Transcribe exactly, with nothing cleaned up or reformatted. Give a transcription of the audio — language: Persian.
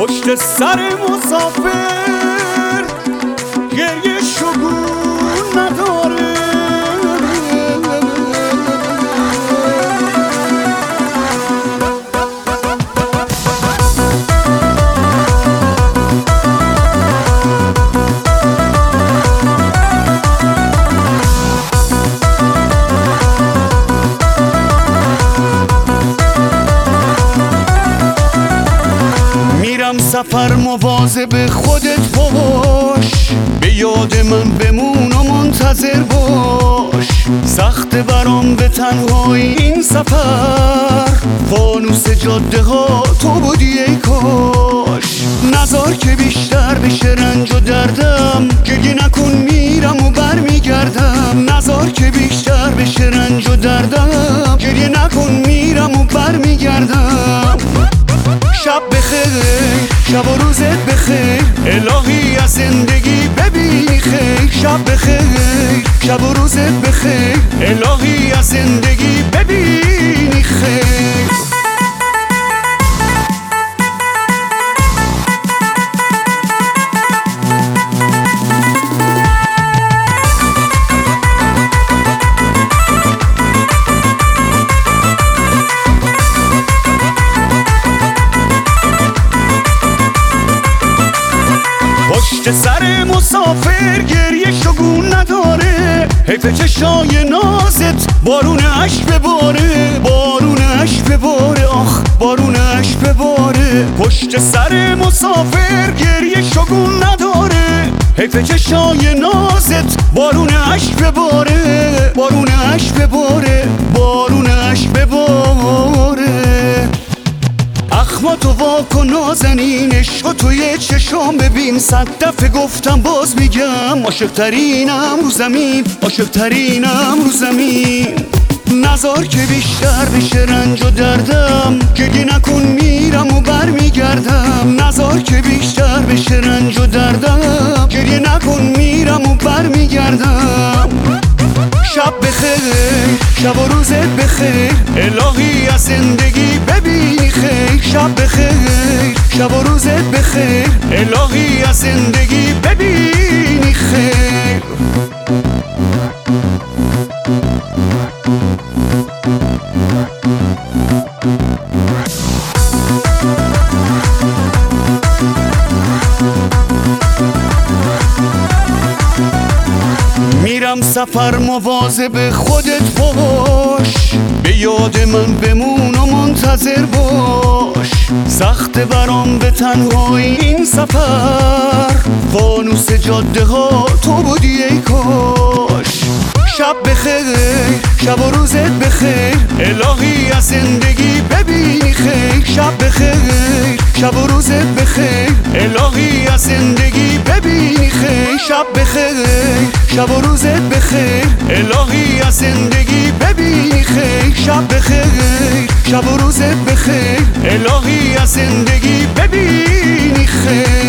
پشت سر مسافر گریه شگون نداره. میرم سفر مواظب خودت باش، به یاد من بمون و منتظر باش. سخت برام به تنهایی این سفر، فانوس جاده ها تو بودی ای کاش. نذار که بیشتر بشه رنج و دردم، گریه نکن میرم و برمیگردم. نذار که بیشتر بشه رنج و دردم، گریه نکن میرم و برمیگردم. شب بخیر، شب و روزت بخیر، الهی از زندگی ببینی خیر. شب بخیر، شب و روزت بخیر، الهی از زندگی ببینی خیر. پشت سر مسافر گریه شگون نداره. حیف چشای نازت بارون عشق بباره، بارون عشق بباره، آخ بارون عشق بباره. پشت سر مسافر گریه شگون نداره. حیف چشای نازت بارون عشق بباره، بارون عشق بباره، بارون عشق بباره. اخماتو واکن نازنین، عشق توی چشام ببین. صد دفعه گفتم باز میگم، عاشق ترینم رو زمین، عاشق ترینم رو زمین. نذار که بیشتر بشه رنج و دردم، گریه نکن میرم و برمیگردم. نذار که بیشتر بشه رنج و دردم، گریه نکن میرم و برمیگردم. شب بخیر، شب و روزت بخیر، الهی از زندگی ببینی خیر. شب بخیر، شب و روزت بخیر، الهی از زندگی ببینی خیر. میرم سفر مواظب خودت باش، به یاد من بمون و منتظر باش. سخت برام به تنهایی این سفر، فانوس جاده ها تو بودی ای کاش. شب بخیر، شب و روزت بخیر، الهی از زندگی ببینی خیر. شب بخیر، شب و روزت بخیر، الهی از زندگی ببینی خیر. شب بخیر، شب و روزت بخیر، الهی از زندگی ببینی خیر. شب بخیر، شب و روزت بخیر، الهی از زندگی ببینی خیر.